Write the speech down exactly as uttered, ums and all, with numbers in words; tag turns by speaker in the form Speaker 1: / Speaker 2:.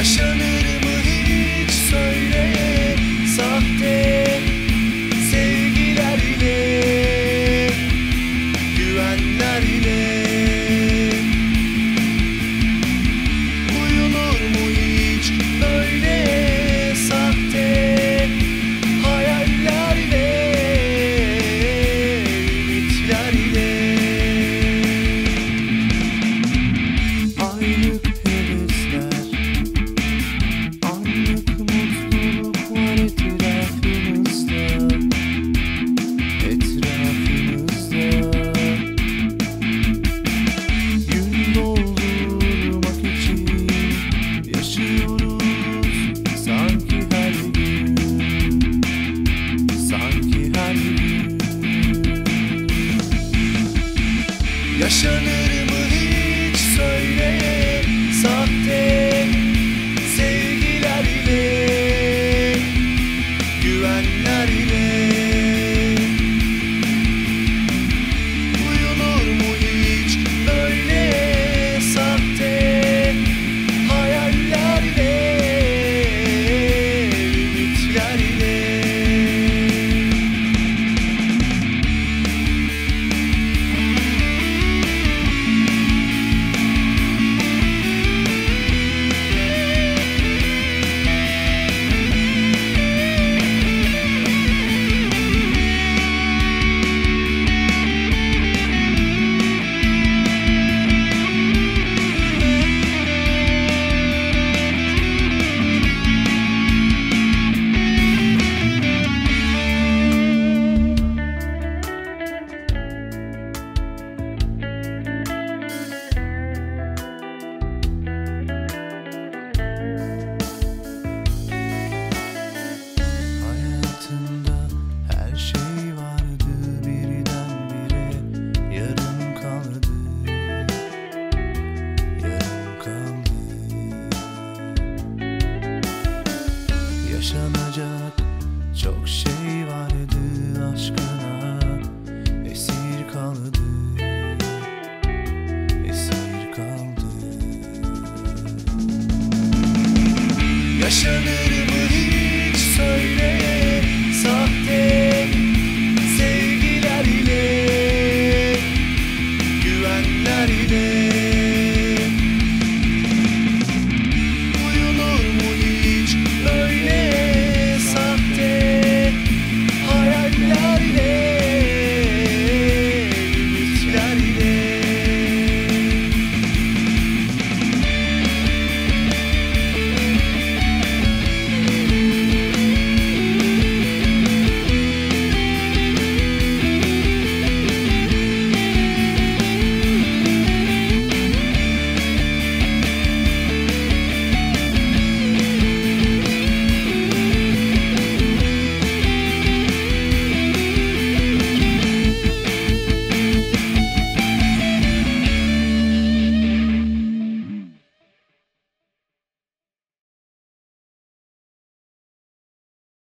Speaker 1: Yaşanır mı hiç söyle, sahte sevgiler ile, güvenler ile. Uyunur mu hiç böyle sahte hayaller ile, ümitler ile. Aylık hevesler, anlık mutluluk var etrafımızda, etrafımızda. Gün doldurmak için yaşıyoruz sanki her gün, sanki her gün. Yaşanır mı hiç söyle, sahte sevgiler ile, güvenler ile. Uyunur mu hiç böyle sahte hayaller ile, ümitler ile. Hayatımda her şey vardı, birdenbire yarım kaldı, yarım kaldı. Yaşanacak çok şey vardı, aşkına esir kaldı, esir kaldı. Yaşanır mı hiç söyle,